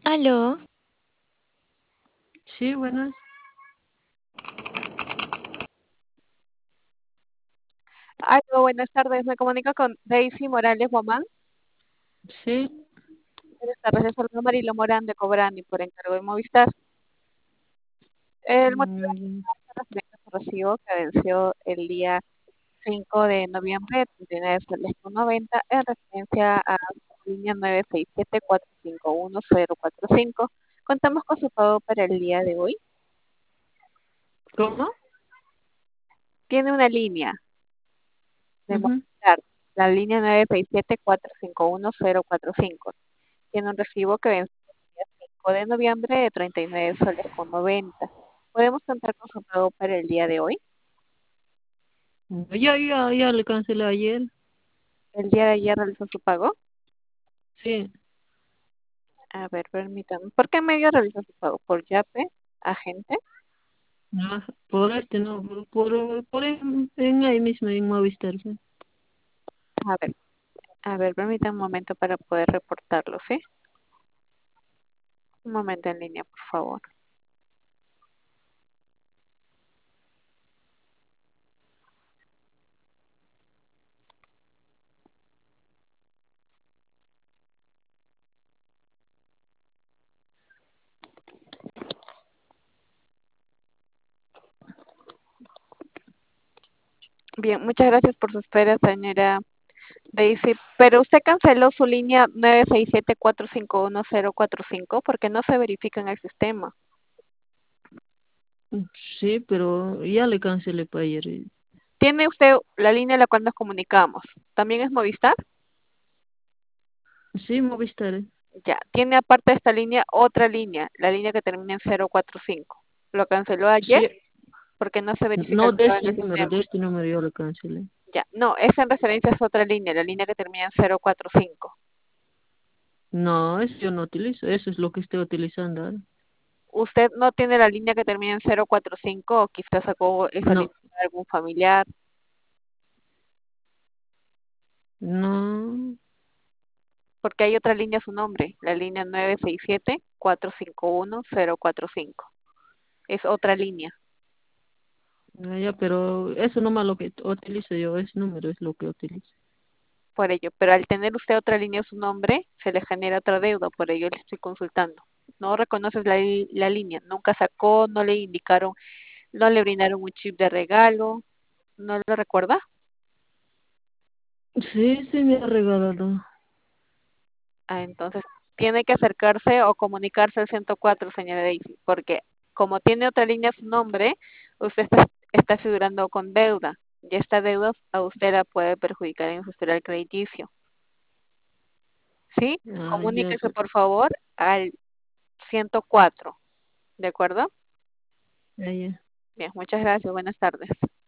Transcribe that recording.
Aló, Sí, buenas. Aló, buenas tardes. Me comunico con Daisy Morales Guamán. Sí. Buenas tardes. Les saluda Marilo Morán de Cobrani por encargo de Movistar. El motivo Mm, es referente a su recibo que venció el día 5 de noviembre, 39,90 en referencia a su línea 967-451-045. Contamos con su pago para el día de hoy. ¿Cómo? Tiene una línea de Ujú. Movistar, la línea 967-451-045. Tiene un recibo que vence el día 5 de noviembre de 39 soles con 90. ¿Podemos contar con su pago para el día de hoy? Ya le cancelé ayer. El día de ayer realizó su pago. Sí. A ver, permítame. ¿Por qué medio realizó su pago? ¿Por Yape? ¿Agente? Ah, por este no, por en ahí mismo en Movistar. Sí. A ver, permítame un momento para poder reportarlo, ¿sí? Un momento en línea, por favor. Bien, muchas gracias por su espera, señora Daisy. Pero usted canceló su línea 967-451-045 porque no se verifica en el sistema. Sí, pero ya le cancelé para ayer. ¿Tiene usted la línea a la cual nos comunicamos? ¿También es Movistar? Sí, Movistar. Ya. ¿Tiene aparte de esta línea otra línea, la línea que termina en 045? ¿Lo canceló ayer? Sí, Porque no se verifica no el de pago en este el número, sistema. de este número yo le cancelé. Ya. No, esa en referencia es otra línea, la línea que termina en 045. No, eso yo no utilizo, eso es lo que estoy utilizando ahora. ¿Usted no tiene la línea que termina en 045 o quizás sacó esa línea No, de algún familiar? no, Porque hay otra línea a su nombre, la línea 967-451-045. Es otra línea. ya, pero eso nomás lo que utilizo yo, ese número es lo que utilizo. Por ello, pero al tener usted otra línea a su nombre, se le genera otra deuda, por ello le estoy consultando. No reconoces la línea, nunca sacó, no le indicaron, no le brindaron un chip de regalo, ¿no lo recuerda? Sí, sí me ha regalado. Entonces tiene que acercarse o comunicarse al 104, señora Daisy, porque como tiene otra línea a su nombre, usted está figurando con deuda, y esta deuda a usted la puede perjudicar en su historial crediticio. ¿Sí? Ah, ya, Comuníquese por favor al 104. ¿De acuerdo? ya, ya. Bien, muchas gracias. Buenas tardes.